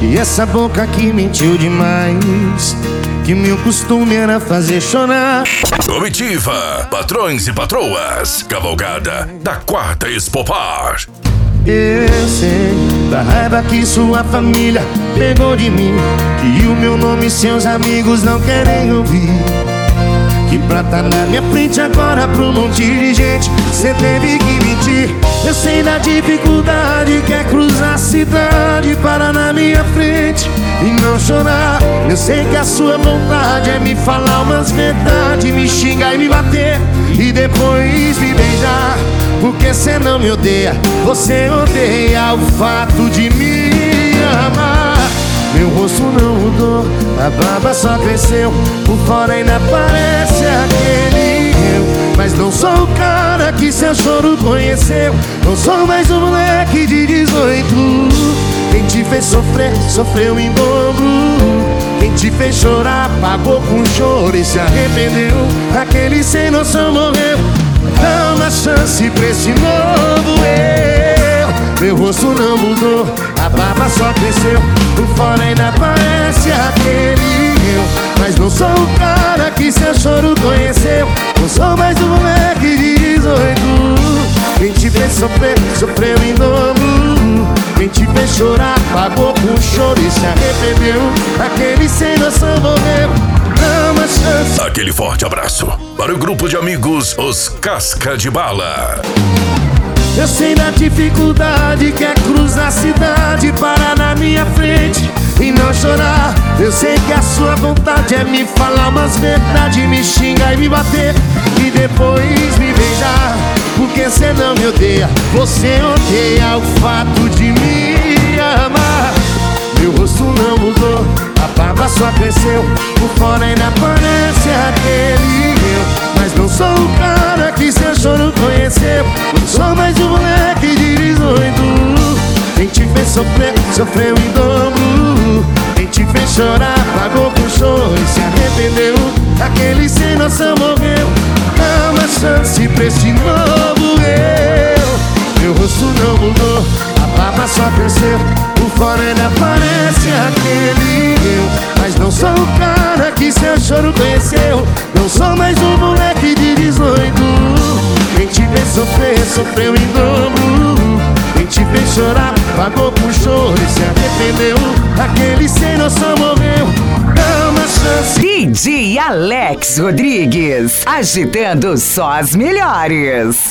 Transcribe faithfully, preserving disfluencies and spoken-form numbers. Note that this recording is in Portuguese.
E essa boca que mentiu demais, que meu costume era fazer chorar. Comitiva, patrões e patroas, cavalgada da quarta Expopar. Eu sei da raiva que sua família pegou de mim, que o meu nome e seus amigos não querem ouvir, que pra tá na minha frente agora pra um monte de gente cê teve que mentir. Eu sei da dificuldade que é cruzar a cidade, parar na minha frente e não chorar. Eu sei que a sua vontade é me falar umas verdades, me xingar e me bater e depois me beijar. Porque cê não me odeia, você odeia o fato de me amar. Meu rosto não mudou, a barba só cresceu, por fora ainda parece aquele eu. Mas não sou o cara que seu choro conheceu, não sou mais um moleque de dezoito. Quem te fez sofrer, sofreu em dobro. Quem te fez chorar, pagou com choro e se arrependeu. Aquele sem noção morreu. Dá uma chance pra esse novo eu. Meu rosto não mudou, a barba só cresceu, por fora ainda parece aquele eu. Mas não sou o cara que seu choro conheceu, não sou mais um moleque de dezoito. Quem te fez sofrer, sofreu em dobro. Quem te fez chorar, pagou com choro e se arrependeu. Aquele sem noção morreu. Dá uma chance. Aquele forte abraço para o grupo de amigos Os Casca de Bala. Eu sei da dificuldade que é cruzar a cidade, parar na minha frente e não chorar. Eu sei que a sua vontade é me falar umas verdades, me xingar e me bater e depois me beijar. Porque cê não me odeia, você odeia o fato de me amar. Meu rosto não mudou, a barba só cresceu, por fora ainda parece aquele eu. Mas não sou o cara que seu choro conheceu, não sou mais um moleque de dezoito. Quem te fez sofrer, sofreu em dobro. Quem te fez chorar, pagou com choro e se arrependeu. Aquele sem noção morreu. Dá uma chance pra esse novo eu. Meu rosto não mudou, a barba só cresceu, por fora ainda parece aquele eu. Mas não sou o cara que seu choro conheceu, não sou mais um moleque de dezoito. Quem te fez sofrer, sofreu em dobro. Quem te fez chorar, pagou com choro e se arrependeu. Aquele sem noção morreu. Dá uma chance. D J Alex Rodrigues, agitando só as melhores.